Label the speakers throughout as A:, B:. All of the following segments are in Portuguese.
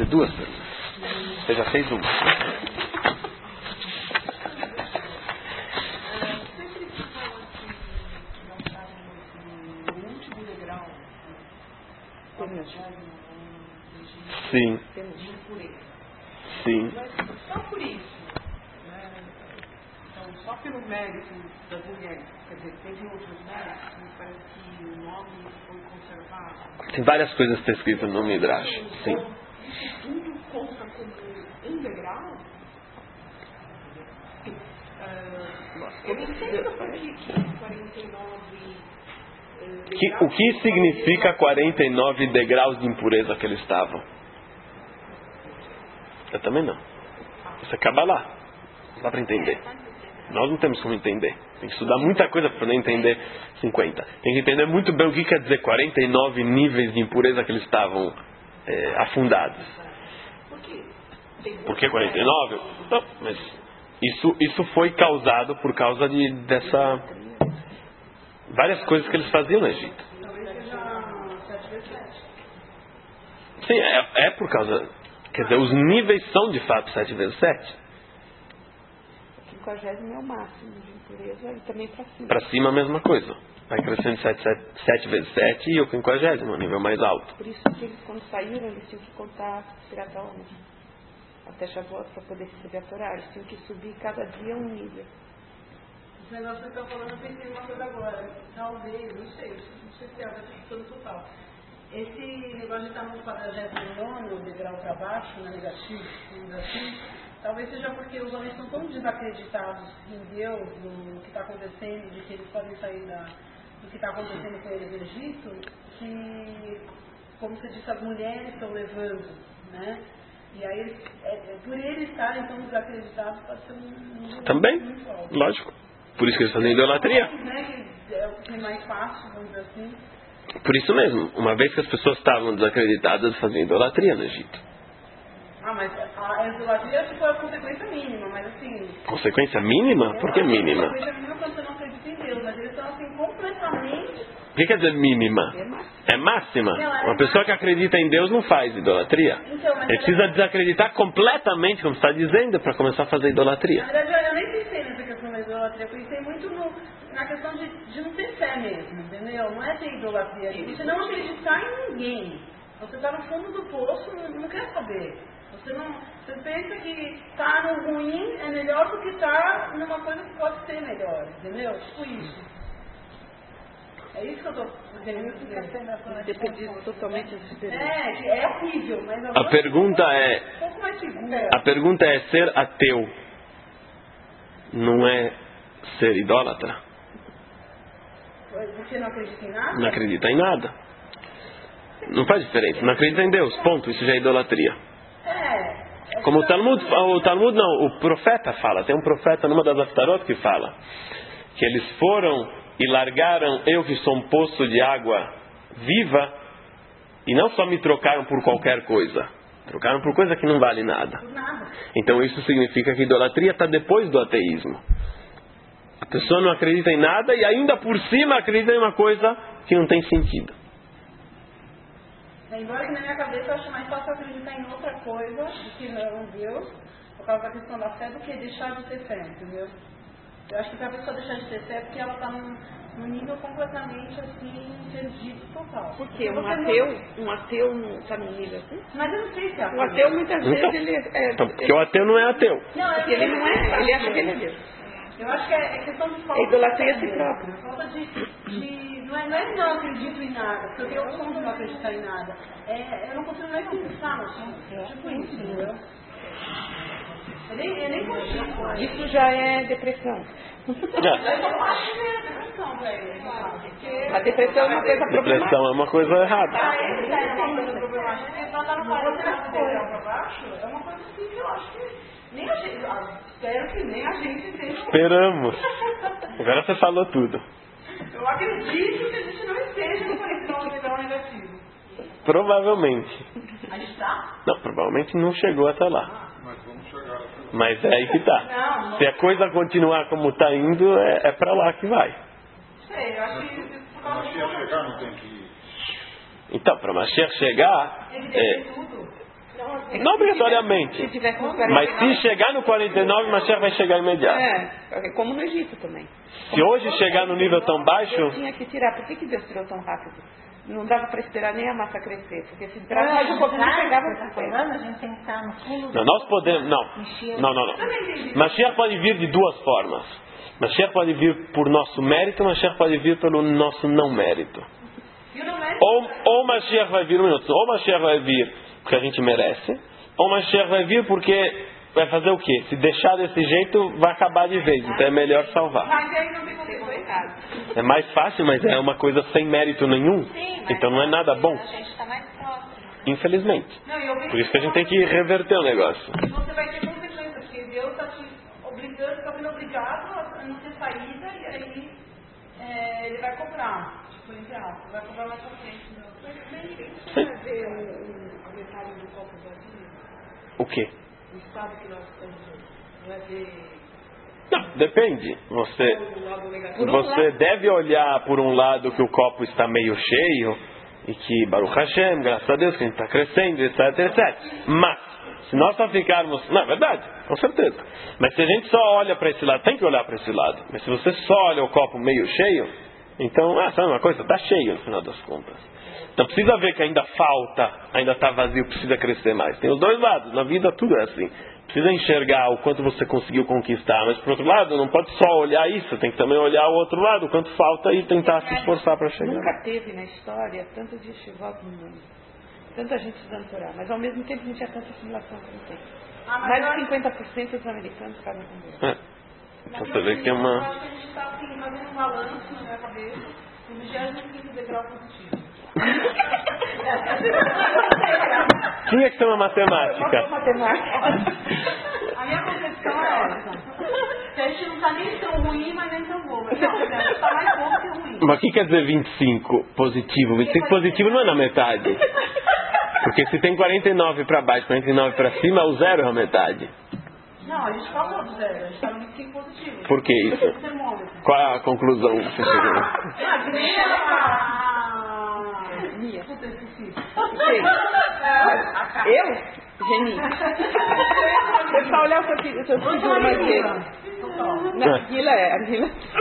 A: fazer 2 perguntas. Você já fez uma. Sim. Sim.
B: Mas só por isso, né? Então, só pelo mérito das mulheres, quer dizer, teve outros méritos, mas parece que o nome foi conservado.
A: Tem várias coisas que estão escritas no Midrash. Sim.
B: Isso tudo conta como um degrau? Eu não entendo por que 49...
A: O que significa 49 degraus de impureza que eles estavam? Eu também não. Isso acaba lá. Não dá para entender. Nós não temos como entender. Tem que estudar muita coisa para poder entender 50. Tem que entender muito bem o que quer dizer 49 níveis de impureza que eles estavam afundados. Por que 49? Não, mas isso foi causado por causa dessa... várias coisas que eles faziam no Egito. Sim, é por causa... Quer dizer, os níveis são de fato 7 vezes 7.
C: O 50 é o máximo de impureza e também para cima.
A: Para cima a mesma coisa. Vai crescendo 7 vezes 7 e o 50 o nível mais alto.
C: Por isso que eles, quando saíram, eles tinham que contar cada um. Até Shavuot, para poder receber a Torá. Eles tinham que subir cada dia um nível.
B: Esse negócio que você está falando, eu pensei uma coisa agora. Talvez, não sei se é a discussão total. Esse negócio de estar no 49º degrau para baixo, na negativo, assim, talvez seja porque os homens são tão desacreditados em Deus, no que está acontecendo, de que eles podem sair do que está acontecendo com eles no Egito, que, como você disse, as mulheres estão levando, né? E aí, por eles estarem tão desacreditados, pode ser um
A: também,
B: muito alto.
A: Lógico. Por isso que eles fazem idolatria.
B: Né? É o que é mais fácil, vamos dizer assim.
A: Por isso mesmo, uma vez que as pessoas estavam desacreditadas, faziam idolatria no Egito.
B: Mas a idolatria foi a consequência mínima, mas assim...
A: Consequência mínima? Por que mínima?
B: Consequência mínima quando você não acredita em Deus, mas eles estão assim completamente...
A: O que quer dizer mínima? É máxima. Uma pessoa que acredita em Deus não faz idolatria. Ele precisa desacreditar completamente, como está dizendo, para começar a fazer idolatria.
B: Na verdade, eu nem pensei nessa questão da idolatria, eu pensei muito na questão de não ter fé mesmo, entendeu? Não é ter idolatria, você não acreditar em ninguém. Você está no fundo do poço, não quer saber. Você pensa que estar no ruim é melhor do que estar numa coisa que pode ser melhor, entendeu? Tipo isso. É isso que eu estou querendo dizer.
C: Depende totalmente das experiências.
B: Que é horrível, mas...
A: A pergunta
B: um pouco mais segura.
A: A pergunta é, ser ateu não é ser idólatra?
B: Você não acredita em nada?
A: Não acredita em nada. Não faz diferença. Não acredita em Deus. Ponto. Isso já é idolatria. Como o Talmud não, o profeta fala. Tem um profeta numa das Haftarot que fala que eles foram e largaram eu que sou um poço de água viva e não só me trocaram por qualquer coisa. Trocaram por coisa que não vale nada. Então isso significa que a idolatria está depois do ateísmo. A pessoa não acredita em nada e ainda por cima acredita em uma coisa que não tem sentido.
B: Embora que na minha cabeça eu acho mais fácil acreditar em outra coisa do que não Deus, por causa da questão da fé, do que deixar de ter fé, entendeu? Eu acho que para a pessoa deixar de ter fé é porque ela está num nível completamente assim, perdido total.
C: Porque um ateu não está num nível assim?
B: Mas eu não sei se é ateu.
C: O ateu muitas vezes ele
A: então, porque o ateu não é ateu.
B: Não,
C: porque ele não é, ele acha que ele é Deus.
B: Eu acho que é questão de falta
C: de idolatria
B: de
C: si própria.
B: Falta não é não acredito em nada, porque eu tenho a opção de não acreditar em nada. Eu não consigo nem pensar no assunto. Tipo isso, entendeu? Eu nem consigo.
C: Isso já é depressão.
B: Eu acho que é depressão, velho.
C: A depressão é uma coisa problemática.
A: Depressão é uma coisa errada.
B: É uma coisa problemática. Porque tratar no para baixo é uma coisa assim que eu acho que nem a gente, espero que nem a gente esteja.
A: Esperamos. Agora você falou tudo.
B: Eu acredito que a gente não esteja no conexão negativo.
A: Provavelmente.
B: A gente está?
A: Não, provavelmente não chegou até lá.
D: Mas vamos chegar.
A: Mas é aí que tá. Se a coisa continuar como está indo, é para lá que vai.
B: Sei, eu acho que...
D: Mas Mashiach chegar não tem que ir.
A: Então, para Mashiach chegar...
B: Ele tem tudo.
A: Não obrigatoriamente.
C: Se tiver com 49,
A: mas se chegar no 49, Mashiach vai chegar imediato.
C: Como no Egito também.
A: Se hoje chegar no nível tão baixo...
C: Deus tinha que tirar. Por que Deus tirou tão rápido? Não dava para esperar nem a massa crescer. Porque se esperar mais um pouquinho, chegava a
B: a gente tem que estar no fundo.
A: Não, nós podemos... Não. Mashiach pode vir de duas formas. Mashiach pode vir por nosso mérito, Mashiach pode vir pelo nosso não mérito. Ou Mashiach vai vir, ou Mashiach vai vir porque a gente merece, ou Mashiach vai vir porque vai fazer o quê? Se deixar desse jeito, vai acabar de vez. Então é melhor salvar.
B: Mas aí não tem
A: É mais fácil, mas é uma coisa sem mérito nenhum. Então não é nada bom.
B: A gente está mais próximo.
A: Infelizmente. Por isso que a gente tem que reverter o negócio.
B: Você vai ter consequências, porque Deus está te obrigando, está sendo obrigado a não ter saída, e aí ele vai cobrar. Tipo, entre aspas, vai cobrar mais pra frente. Você vai ver a metade do copo vazio?
A: O quê?
B: O estado que nós estamos vai ver...
A: Não, depende. Você deve olhar por um lado que o copo está meio cheio e que, Baruch Hashem, graças a Deus, que a gente está crescendo, etc, etc. Mas, se nós só ficarmos... Não, é verdade, com certeza. Mas se a gente só olha para esse lado, tem que olhar para esse lado. Mas se você só olha o copo meio cheio, então, sabe uma coisa? Está cheio no final das contas. Então precisa ver que ainda falta, ainda está vazio, precisa crescer mais. Tem os dois lados, na vida tudo é assim. Precisa enxergar o quanto você conseguiu conquistar, mas por outro lado, não pode só olhar isso, tem que também olhar o outro lado, o quanto falta e tentar se esforçar para chegar.
C: Nunca teve na história tanto de yeshivot no mundo, tanta gente estudando Torá, mas ao mesmo tempo não tinha tanta assimilação como tem. Mais de 50% dos americanos casam com Deus.
A: Então você vê que é uma...
B: A gente está assim, fazendo um balanço na minha cabeça, o 25º degrau positivo.
A: Tinha que ser uma matemática.
B: A minha concepção é essa. Que a gente não está nem tão ruim, mas nem tão bom. Mas está mais bom que ruim.
A: Mas o que quer dizer 25 positivo? 25 positivo não é na metade. Porque se tem 49 para baixo, 49 para cima, o zero é a metade.
B: Não, a gente passou do zero. A gente está no 25 positivo.
A: Por que isso? Qual é a conclusão que você chegou?
B: Puta, esqueci.
C: Eu? Geni. Deixa eu olhar o seu filho mais cedo. Não, Guila é. Que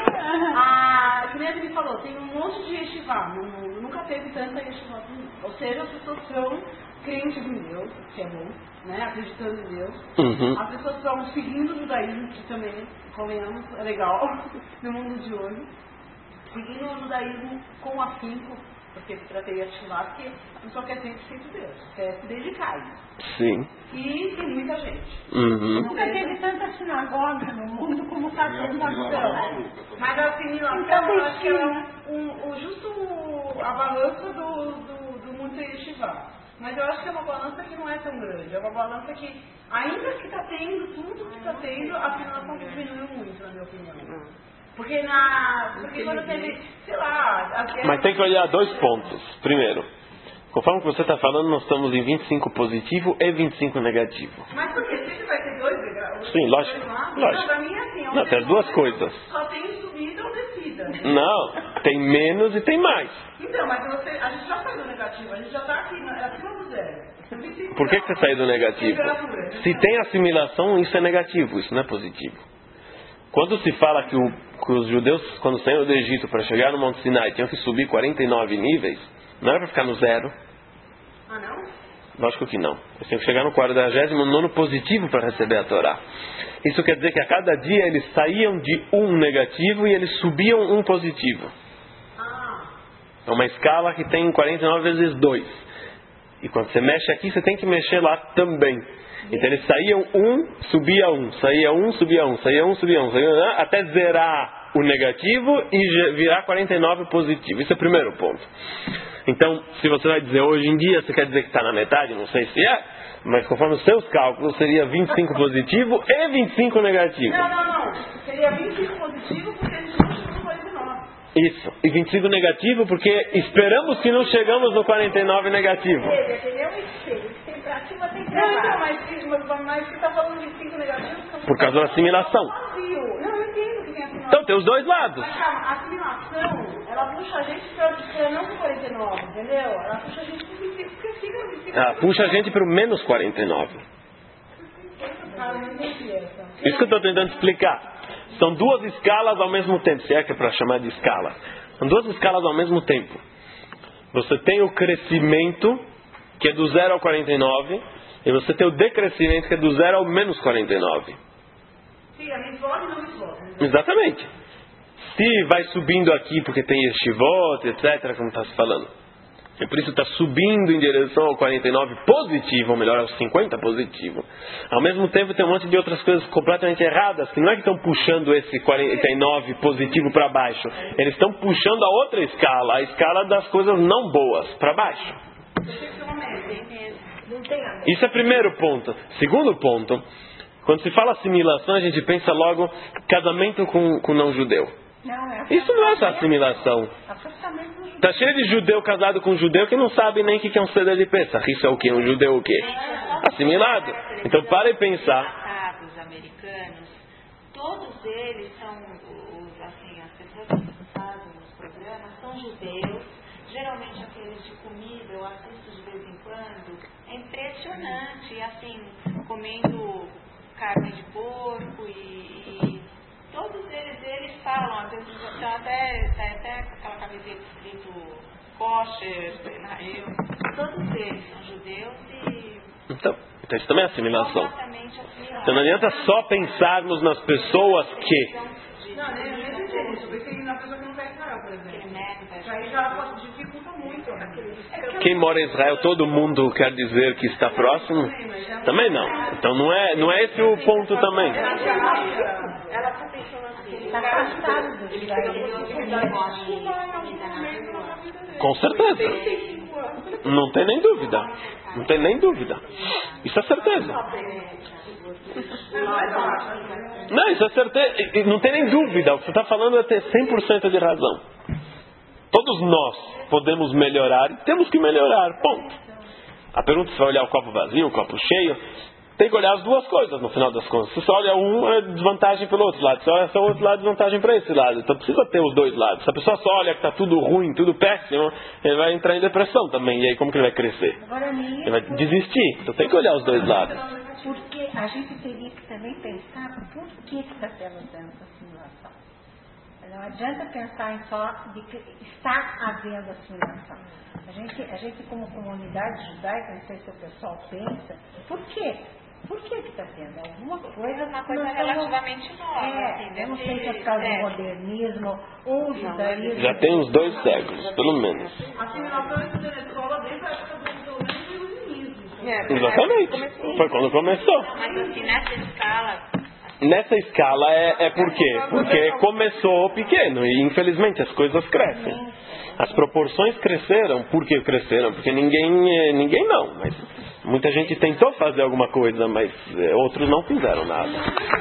B: nem a me falou, tem um monte de yeshivá no mundo. Nunca teve tanta yeshivá no mundo. Ou seja, as pessoas são crentes em Deus, que é bom, né? Acreditando em Deus. As pessoas estão seguindo o judaísmo, que também, convenhamos, é legal no mundo de hoje. Seguindo o judaísmo com afinco. Porque para ter yeshivá, porque a pessoa quer 100% Deus, quer se dedicar a isso.
A: Sim.
B: E tem muita gente. Nunca teve tanta sinagoga no mundo como está tendo agora. Mas a assimilação, eu acho que é justo a balança do mundo yeshivá. Mas eu acho que é uma balança que não é tão grande. É uma balança que, ainda que está tendo tudo que está tendo, a assimilação diminuiu muito, na minha opinião. Porque quando teve, sei lá...
A: Mas tem que olhar dois pontos. Primeiro, conforme você está falando, nós estamos em 25 positivo e 25 negativo.
B: Mas por quê? Sempre vai ter 2 degraus?
A: Sim, lógico.
B: Não, pra mim é assim.
A: Não, tem as duas coisas.
B: Só tem subida ou descida.
A: Não, tem menos e tem mais.
B: Então, mas a gente já saiu do negativo. A gente já está aqui, acima do zero.
A: Por que você saiu do negativo? Se tem assimilação, isso é negativo, isso não é positivo. Quando se fala que os judeus, quando saíram do Egito para chegar no Monte Sinai, tinham que subir 49 níveis, não era para ficar no zero.
B: Ah, não?
A: Lógico que não. Eles tinham que chegar no 49º positivo para receber a Torá. Isso quer dizer que a cada dia eles saíam de um negativo e eles subiam um positivo. É uma escala que tem 49 vezes 2. E quando você mexe aqui, você tem que mexer lá também. Então eles saíam subia saía subia saía subia saía até zerar o negativo e virar 49 positivo. Isso é o primeiro ponto. Então, se você vai dizer hoje em dia, você quer dizer que está na metade? Não sei se é, mas conforme os seus cálculos, seria 25 positivo e 25 negativo.
B: Não. Seria 25 positivo porque a gente não chegou no 49.
A: Isso. E 25 negativo porque esperamos que não chegamos no 49 negativo.
B: Ele é um espelho. Tem pra cima, tem pra baixo. Mas você está falando de 25 negativos...
A: Por causa da assimilação.
B: Não, eu entendo que tem assimilação.
A: Então tem os dois lados.
B: Mas a assimilação, ela puxa a gente para não para 49, entendeu? Ela puxa a gente para
A: Puxa a gente para o menos 49. Isso que eu estou tentando explicar. São duas escalas ao mesmo tempo, se é que é para chamar de escala. São duas escalas ao mesmo tempo. Você tem o crescimento, que é do 0 ao 49, e você tem o decrescimento, que é do 0 ao menos 49.
B: Sim, a mitzvot e não mitzvot.
A: Exatamente. Se vai subindo aqui porque tem yeshivot, etc., como está se falando. E por isso está subindo em direção ao 49 positivo, ou melhor, ao 50 positivo. Ao mesmo tempo tem um monte de outras coisas completamente erradas, que não é que estão puxando esse 49 positivo para baixo. Eles estão puxando a outra escala, a escala das coisas não boas, para baixo. Isso é o primeiro ponto. Segundo ponto, quando se fala assimilação, a gente pensa logo casamento com não-judeu. Isso não é essa assimilação. Está cheio de judeu casado com judeu que não sabe nem o que é um Seder de Pesach. Isso é o que? Um judeu o quê? Assimilado. Então para e pensar.
D: Os americanos, todos eles são, as pessoas que fazem os programas são judeus. Geralmente aqueles de comida, eu assisto de vez em quando. É impressionante, assim, comendo carne de porco e todos eles falam, às vezes até aquela camiseta escrito kosher, todos eles são judeus e...
A: Então isso também é assimilação. Então não adianta só pensarmos nas pessoas que...
B: Não, nem isso. Eu pensei na pessoa que não está em Israel, por exemplo. Isso aí já dificulta muito.
A: Quem mora em Israel, todo mundo quer dizer que está próximo? Também não. Então não é esse o ponto também.
D: Ela está pensando assim, está afastado do
A: Com certeza. Não tem nem dúvida. Não tem nem dúvida. Isso é certeza. Não, isso é certeza. Não tem nem dúvida. O que você está falando é ter 100% de razão. Todos nós podemos melhorar e temos que melhorar. Ponto. A pergunta é se vai olhar o copo vazio, o copo cheio. Tem que olhar as duas coisas no final das contas. Se você olha um, é desvantagem pelo outro lado. Se você olha só o outro lado, é desvantagem para esse lado. Então precisa ter os dois lados. Se a pessoa só olha que está tudo ruim, tudo péssimo, ele vai entrar em depressão também. E aí como que ele vai crescer? Ele vai desistir. Então tem que olhar os dois lados.
E: Porque a gente teria que também pensar por que está tendo essa assimilação. Não adianta pensar em só de que está havendo assimilação. A gente como comunidade judaica, não sei se o pessoal pensa, por quê? Por que está tendo? Alguma coisa...
D: Uma coisa relativamente nova.
E: Eu não sei se é por causa do modernismo ou judaísmo.
A: Já tem uns 2 séculos, pelo menos.
B: A assimilação estudou na escola desde a época do iluminismo.
A: Exatamente. Foi quando começou.
D: Mas assim, nessa escala...
A: Nessa escala é por quê? Porque começou pequeno e infelizmente as coisas crescem. As proporções cresceram. Por que cresceram? Porque ninguém não, mas muita gente tentou fazer alguma coisa, mas outros não fizeram nada.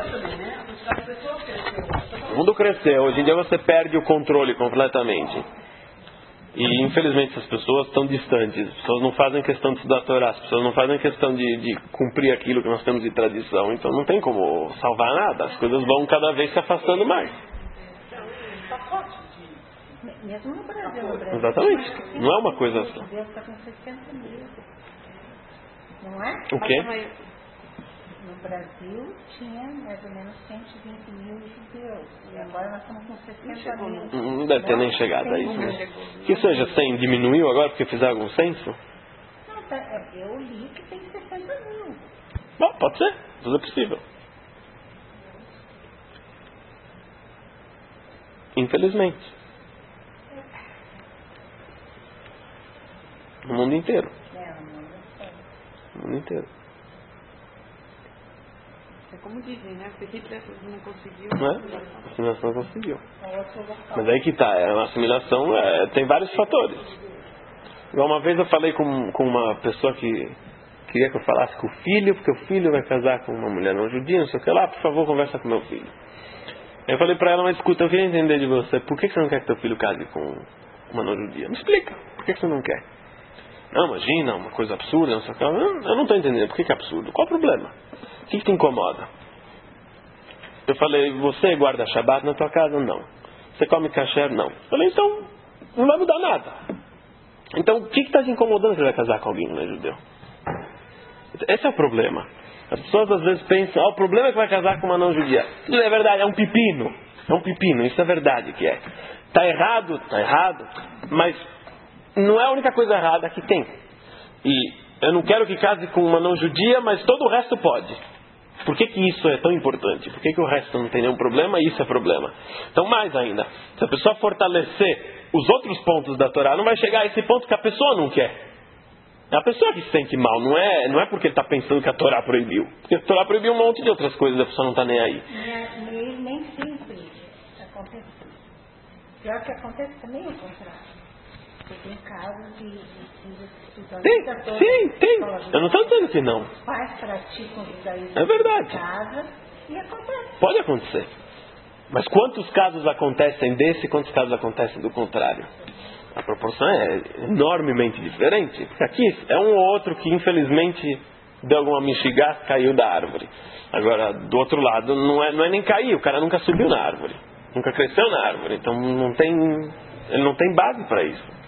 A: O mundo cresceu. Hoje em dia você perde o controle completamente. E infelizmente essas pessoas estão distantes. As pessoas não fazem questão de estudar a Torá. As pessoas não fazem questão de cumprir aquilo que nós temos de tradição. Então não tem como salvar nada. As coisas vão cada vez se afastando mais.
E: Mesmo no Brasil.
A: Exatamente. Não é uma coisa só.
E: Deus está com 60 mil. Não é?
A: O quê?
E: No Brasil tinha mais ou menos 120 mil judeus. E agora nós estamos com 60 mil.
A: Não deve ter nem chegado a isso. Né? Que seja 100 diminuiu agora porque fizeram algum censo?
E: Não, eu li que tem 60 mil.
A: Bom, pode ser. Tudo é possível. Infelizmente. No mundo inteiro. No mundo inteiro.
C: É como dizem, né? Se Hitler não conseguiu...
A: Não é? A assimilação conseguiu. Mas aí que tá. A assimilação tem vários fatores. Igual uma vez eu falei com uma pessoa que queria que eu falasse com o filho, porque o filho vai casar com uma mulher não judia, não sei o que lá, por favor, conversa com meu filho. Aí eu falei pra ela, mas escuta, eu queria entender de você, por que você não quer que teu filho case com uma não judia? Me explica, por que você não quer? Não, imagina, uma coisa absurda, não sei o que. Eu não estou entendendo, por que é absurdo? Qual o problema? O que te incomoda? Eu falei, você guarda Shabbat na tua casa? Não. Você come kasher? Não. Eu falei, então, não vai mudar nada. Então, o que está te incomodando que você vai casar com alguém que não é judeu? Esse é o problema. As pessoas às vezes pensam, o problema é que vai casar com uma não judia. Isso é verdade, é um pepino. É um pepino, isso é verdade que é. Está errado, mas não é a única coisa errada que tem. E eu não quero que case com uma não judia, mas todo o resto pode. Por que isso é tão importante? Por que o resto não tem nenhum problema e isso é problema? Então, mais ainda, se a pessoa fortalecer os outros pontos da Torá, não vai chegar a esse ponto que a pessoa não quer. É a pessoa que se sente mal, não é porque ele está pensando que a Torá proibiu. Porque a Torá proibiu um monte de outras coisas, a pessoa não está nem aí.
E: Nem sempre acontece. Pior que acontece também é o contrário. Tem casos de
A: Tem. Eu não estou dizendo que não.
E: Os pais praticam o judaísmo
A: é verdade.
E: em casa e acontece.
A: Pode acontecer. Mas quantos casos acontecem desse e quantos casos acontecem do contrário? A proporção é enormemente diferente. Porque aqui é um ou outro que infelizmente deu alguma mexigá, caiu da árvore. Agora, do outro lado, não é nem cair, o cara nunca subiu na árvore. Nunca cresceu na árvore. Então ele não tem base para isso.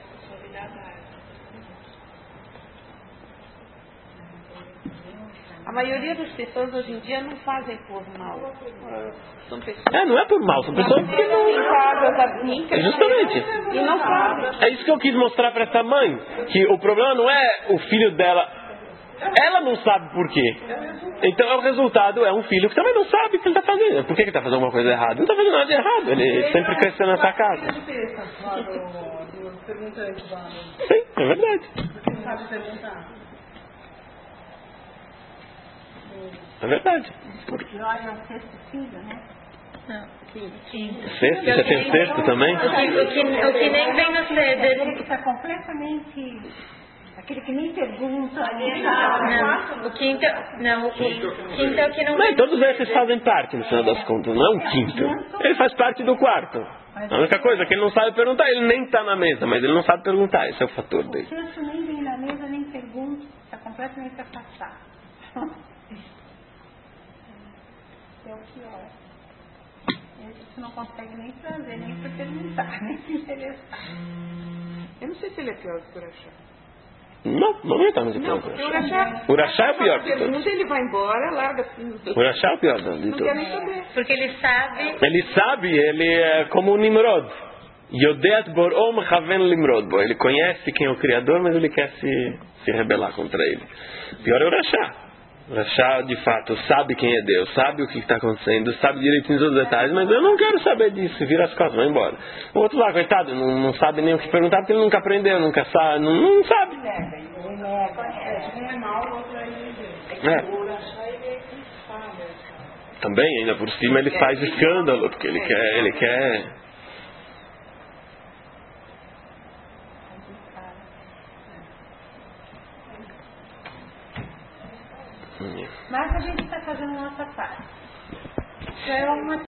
C: A maioria das pessoas hoje em dia não fazem por mal. São pessoas...
A: não é por mal, são pessoas que não...
C: Em casas assim,
A: justamente.
C: E não sabem.
A: É isso que eu quis mostrar para essa mãe. Que o problema não é o filho dela. Ela não sabe por quê. Então o resultado é um filho que também não sabe o que ele está fazendo. Por que ele está fazendo alguma coisa errada? Não está fazendo nada de errado. Ele sempre cresceu nessa casa. Sim, é verdade.
B: Não sabe perguntar.
A: É verdade.
E: Porque olha, é o sexto filho, né?
D: Não, quinto.
A: Sexto? Você tem sexto também?
D: O que nem vem no cedo.
E: Aquele que está completamente... Aquele que nem pergunta.
D: Não, o quinto é o que não...
A: Mas todos esses fazem parte, no final das contas. Não é um quinto. Ele faz parte do quarto. A única coisa é que ele não sabe perguntar. Ele nem está na mesa, mas ele não sabe perguntar. Esse é o fator dele.
E: O sexto nem vem na mesa, nem pergunta. Está completamente afastado. É o pior. Você não consegue nem fazer, nem para perguntar, nem se interessar.
C: Eu não sei se ele é pior do que o Urachá.
A: Não está muito pior. O Urachá é o pior de todos.
C: Ele vai embora, larga assim.
A: O Urachá é o pior de todos.
C: Não quer nem saber.
D: Porque ele sabe...
A: Ele é como o Nimrod. Yodeat Borom Haven Limrod. Ele conhece quem é o Criador, mas ele quer se rebelar contra ele. Pior é o Urachá. O Urachá, de fato, sabe quem é Deus, sabe o que está acontecendo, sabe direitinho os detalhes, mas eu não quero saber disso, vira as costas, vai embora. O outro lá, coitado, não sabe nem o que perguntar, porque ele nunca aprendeu, nunca sabe, não sabe. Também, ainda por cima, ele faz escândalo, porque ele quer...
E: Mas a gente está fazendo a nossa parte. Já é uma